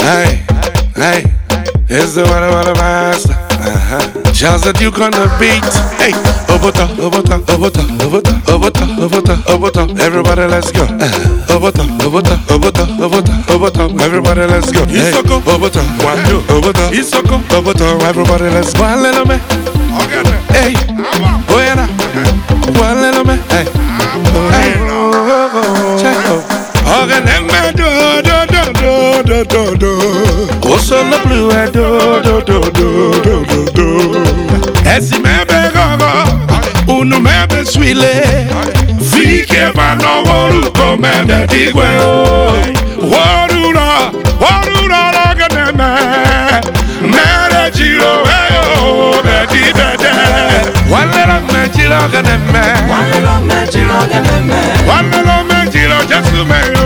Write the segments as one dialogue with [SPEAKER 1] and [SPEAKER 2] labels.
[SPEAKER 1] Hey, hey, it's the one of the master. Just the Duke on the beat. Hey, Obota, Obota, Obota, Obota, Obota, Obota, Obota. Everybody, let's go. Obota, Obota, Obota, Obota, Obota. Everybody, let's go. Isoko, Obota, one, two, Obota, Isoko, Obota. Everybody, let's go. One little man. Hey, Buena. One little man. Hey, hey, check out. What's on the blue head? Esi mebe gogo, unu mebe swile. Fike mano woru komende digwe o. Warura, warura laganeme. Mere jiro eyo, bedi bede. Walera me jiro ganeme. Walera me jiro ganeme. Walera me jiro jesu me o.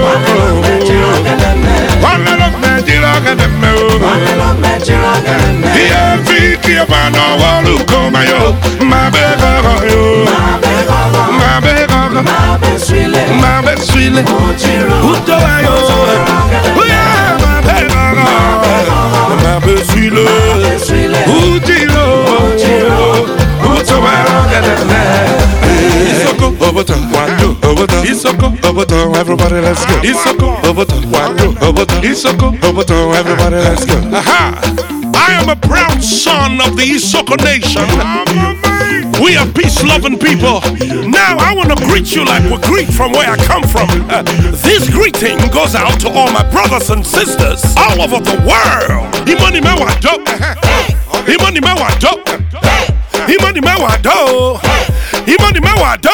[SPEAKER 1] Walera me jiro ganeme o. Walera me jiro ganeme. Iye fike mano woru komayo. Mabega yo. Mabega. Mabe swile. Mabe swile. Uto ayo. Uya mabega. Mabe swile. Ujiro. Uto ayo ganeme. Isoko, Obota, one, two, Obota, Isoko, Obota, everybody let's go. Isoko, Obota, one, two, Obota, Isoko, Obota, everybody let's go. Aha! I am a proud son of the Isoko nation. We are peace-loving people. Now I want to greet you like we greet from where I come from. This greeting goes out to all my brothers and sisters all over the world. Imani mewado, Imani mewado, Imani mewado, Imani mewado.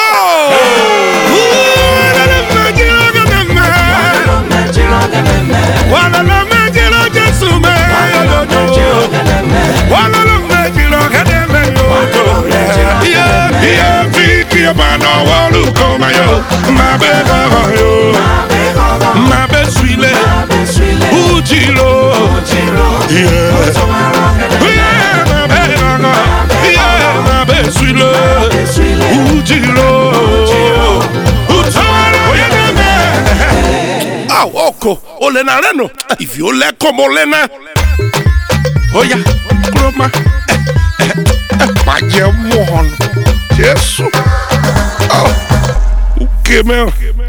[SPEAKER 1] Oko, olena reno. If you let como lena. Oya, Kroma. Paje mohon. Jesus. Oh. Okay, man.